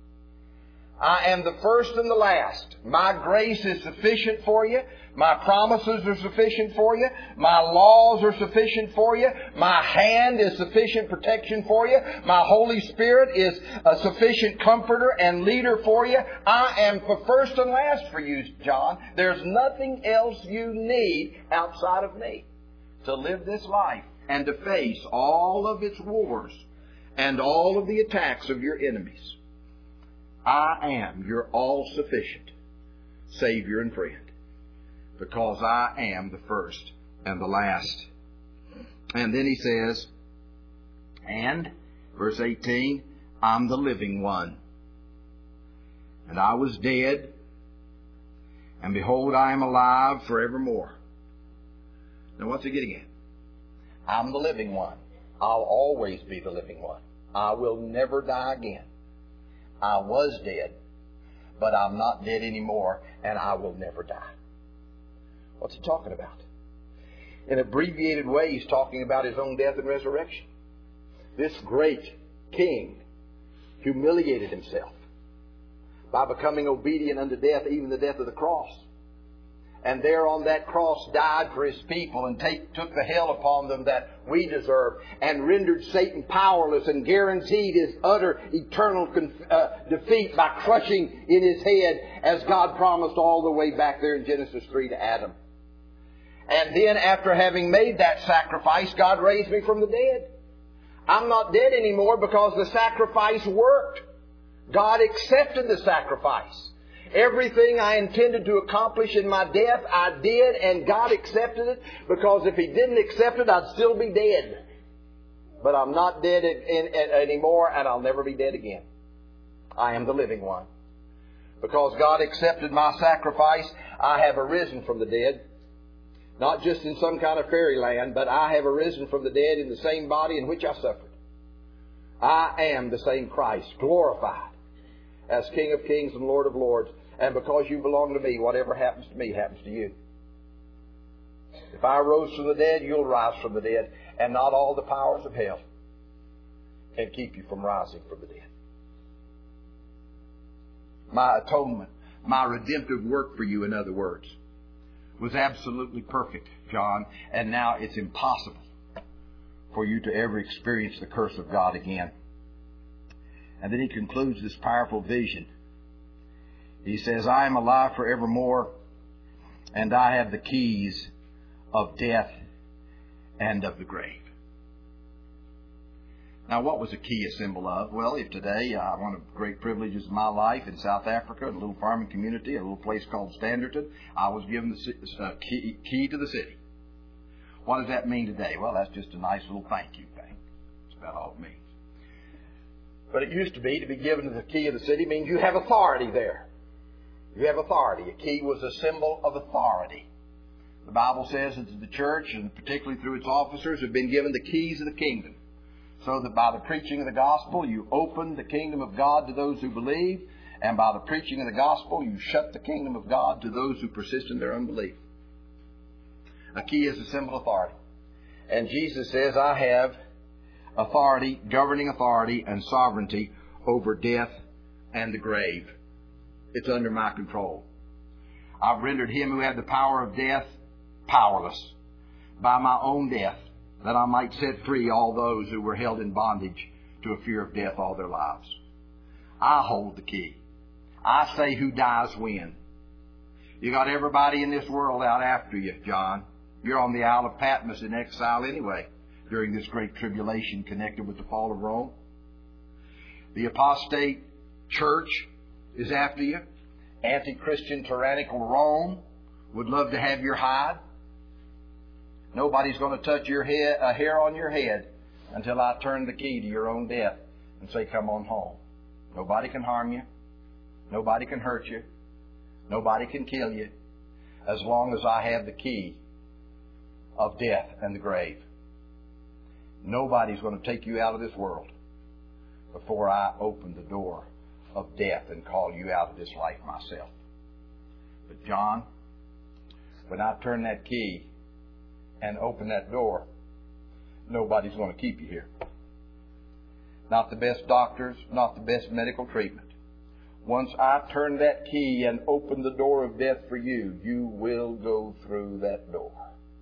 I am the first and the last. My grace is sufficient for you. My promises are sufficient for you. My laws are sufficient for you. My hand is sufficient protection for you. My Holy Spirit is a sufficient comforter and leader for you. I am the first and last for you, John. There's nothing else you need outside of me to live this life and to face all of its wars and all of the attacks of your enemies. I am your all-sufficient Savior and friend, because I am the first and the last. And then He says, and, verse eighteen, I'm the living one. And I was dead, and behold, I am alive forevermore. Now what's He getting at? I'm the living one. I'll always be the living one. I will never die again. I was dead, but I'm not dead anymore, and I will never die. What's He talking about? In an abbreviated way, He's talking about His own death and resurrection. This great King humiliated Himself by becoming obedient unto death, even the death of the cross. And there on that cross died for His people and take, took the hell upon them that we deserve, and rendered Satan powerless and guaranteed his utter eternal conf- uh, defeat by crushing in his head, as God promised all the way back there in Genesis three to Adam. And then after having made that sacrifice, God raised me from the dead. I'm not dead anymore because the sacrifice worked. God accepted the sacrifice. Everything I intended to accomplish in my death, I did, and God accepted it, because if He didn't accept it, I'd still be dead. But I'm not dead in, in, in, anymore, and I'll never be dead again. I am the living one. Because God accepted my sacrifice, I have arisen from the dead. Not just in some kind of fairyland, but I have arisen from the dead in the same body in which I suffered. I am the same Christ, glorified as King of Kings and Lord of Lords. And because you belong to me, whatever happens to me happens to you. If I rose from the dead, you'll rise from the dead. And not all the powers of hell can keep you from rising from the dead. My atonement, my redemptive work for you, in other words, was absolutely perfect, John. And now it's impossible for you to ever experience the curse of God again. And then he concludes this powerful vision. He says, I am alive forevermore, and I have the keys of death and of the grave. Now, what was a key a symbol of? Well, if today, uh, one of the great privileges of my life in South Africa, in a little farming community, a little place called Standerton, I was given the uh, key, key to the city. What does that mean today? Well, that's just a nice little thank you thing. That's about all it means. But it used to be, to be given the key of the city means you have authority there. You have authority. A key was a symbol of authority. The Bible says that the church, and particularly through its officers, have been given the keys of the kingdom. So that by the preaching of the gospel, you open the kingdom of God to those who believe, and by the preaching of the gospel, you shut the kingdom of God to those who persist in their unbelief. A key is a symbol of authority. And Jesus says, I have authority, governing authority and sovereignty over death and the grave. It's under my control. I've rendered him who had the power of death powerless by my own death, that I might set free all those who were held in bondage to a fear of death all their lives. I hold the key. I say who dies when. You got everybody in this world out after you, John. You're on the Isle of Patmos in exile anyway during this great tribulation connected with the fall of Rome. The apostate church is after you. Anti-Christian tyrannical Rome would love to have your hide. Nobody's going to touch your head, a hair on your head until I turn the key to your own death and say, come on home. Nobody can harm you. Nobody can hurt you. Nobody can kill you as long as I have the key of death and the grave. Nobody's going to take you out of this world before I open the door of death and call you out of this life myself. But John, when I turn that key and open that door, nobody's going to keep you here. Not the best doctors, not the best medical treatment. Once I turn that key and open the door of death for you, you will go through that door.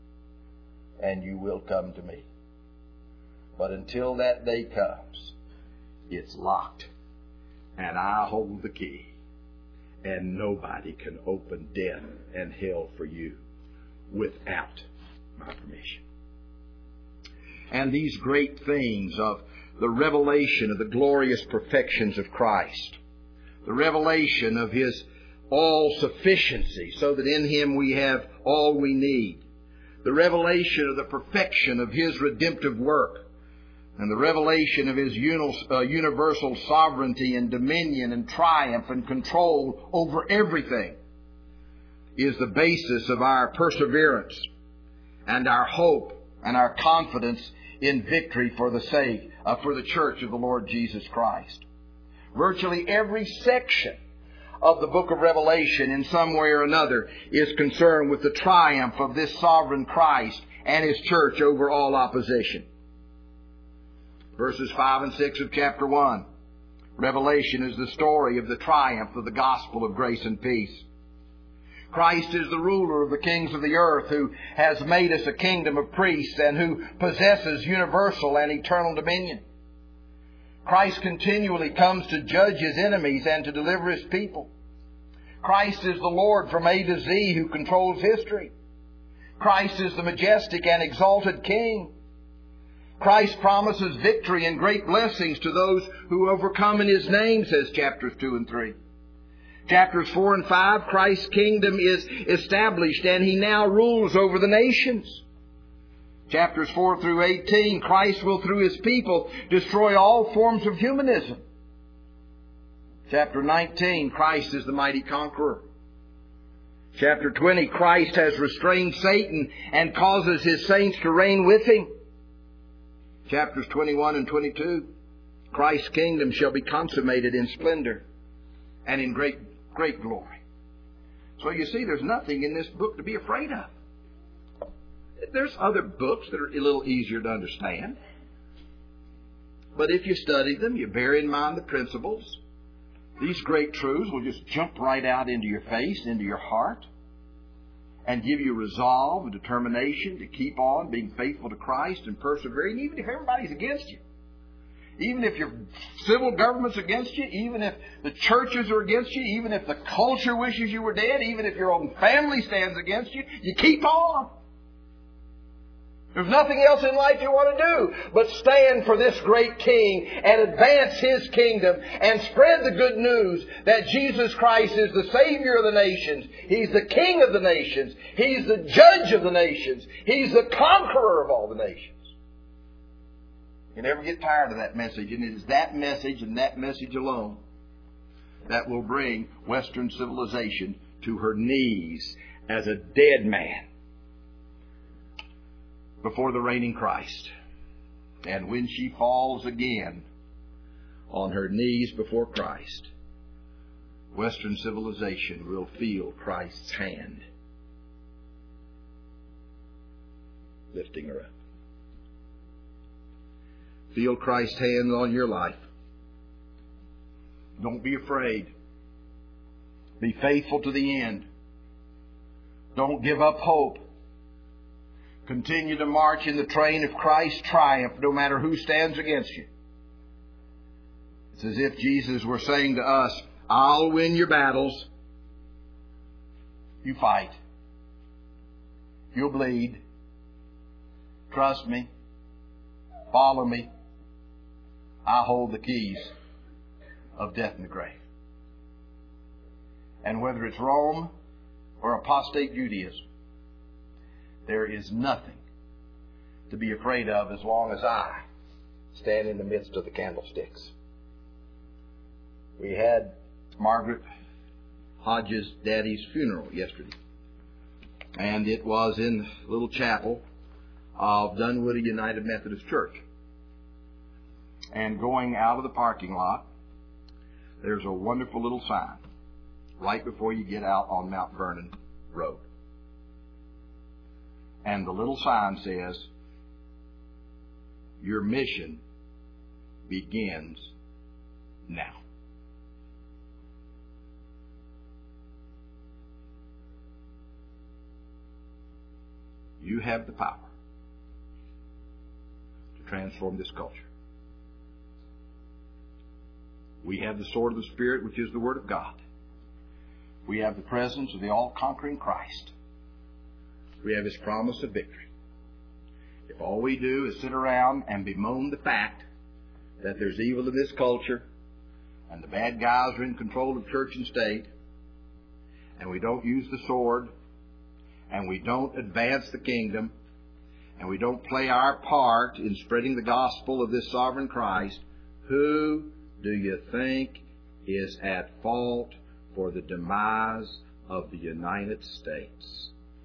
And you will come to me. But until that day comes, it's locked. And I hold the key. And nobody can open death and hell for you without my permission. And these great things of the revelation of the glorious perfections of Christ, the revelation of His all-sufficiency, so that in Him we have all we need, the revelation of the perfection of His redemptive work, and the revelation of His universal sovereignty and dominion and triumph and control over everything, is the basis of our perseverance and our hope and our confidence in victory for the sake, uh, for the church of the Lord Jesus Christ. Virtually every section of the book of Revelation in some way or another is concerned with the triumph of this sovereign Christ and His church over all opposition. Verses five and six of chapter one. Revelation is the story of the triumph of the gospel of grace and peace. Christ is the ruler of the kings of the earth, who has made us a kingdom of priests and who possesses universal and eternal dominion. Christ continually comes to judge His enemies and to deliver His people. Christ is the Lord from A to Z who controls history. Christ is the majestic and exalted King. Christ promises victory and great blessings to those who overcome in His name, says chapters two and three. Chapters four and five, Christ's kingdom is established and He now rules over the nations. Chapters four through eighteen, Christ will, through His people, destroy all forms of humanism. Chapter nineteen, Christ is the mighty conqueror. Chapter twenty, Christ has restrained Satan and causes His saints to reign with Him. Chapters twenty-one and twenty-two, Christ's kingdom shall be consummated in splendor and in great, great glory. So you see, there's nothing in this book to be afraid of. There's other books that are a little easier to understand. But if you study them, you bear in mind the principles, these great truths will just jump right out into your face, into your heart, and give you resolve and determination to keep on being faithful to Christ and persevering, even if everybody's against you. Even if your civil government's against you, even if the churches are against you, even if the culture wishes you were dead, even if your own family stands against you, you keep on. There's nothing else in life you want to do but stand for this great King and advance His kingdom and spread the good news that Jesus Christ is the Savior of the nations. He's the King of the nations. He's the Judge of the nations. He's the conqueror of all the nations. You never get tired of that message, and it is that message and that message alone that will bring Western civilization to her knees as a dead man before the reigning Christ. And when she falls again on her knees before Christ, Western civilization will feel Christ's hand lifting her up. Feel Christ's hand on your life. Don't be afraid. Be faithful to the end. Don't give up hope. Continue to march in the train of Christ's triumph, no matter who stands against you. It's as if Jesus were saying to us, I'll win your battles. You fight. You'll bleed. Trust me. Follow me. I hold the keys of death and the grave. And whether it's Rome or apostate Judaism, there is nothing to be afraid of as long as I stand in the midst of the candlesticks. We had Margaret Hodges' daddy's funeral yesterday. And it was in the little chapel of Dunwoody United Methodist Church. And going out of the parking lot, there's a wonderful little sign right before you get out on Mount Vernon Road. And the little sign says, your mission begins now. You have the power to transform this culture. We have the sword of the Spirit, which is the Word of God. We have the presence of the all-conquering Christ. We have His promise of victory. If all we do is sit around and bemoan the fact that there's evil in this culture and the bad guys are in control of church and state, and we don't use the sword, and we don't advance the kingdom, and we don't play our part in spreading the gospel of this sovereign Christ, who do you think is at fault for the demise of the United States?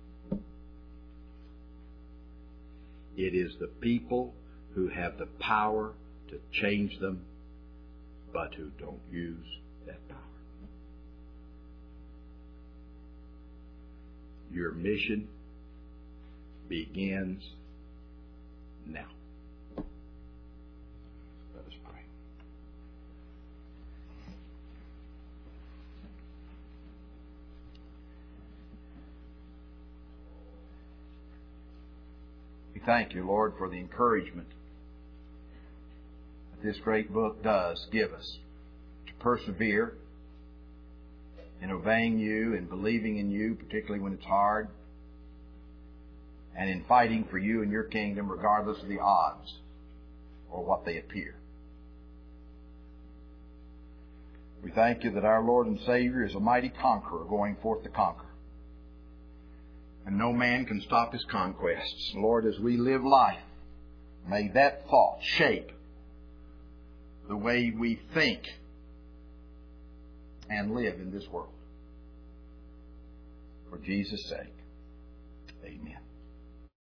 It is the people who have the power to change them, but who don't use that power. Your mission begins now. Let us pray. We thank you, Lord, for the encouragement that this great book does give us to persevere in obeying you and believing in you, particularly when it's hard, and in fighting for you and your kingdom regardless of the odds or what they appear. We thank you that our Lord and Savior is a mighty conqueror going forth to conquer. And no man can stop His conquests. Lord, as we live life, may that thought shape the way we think and live in this world. For Jesus' sake, amen.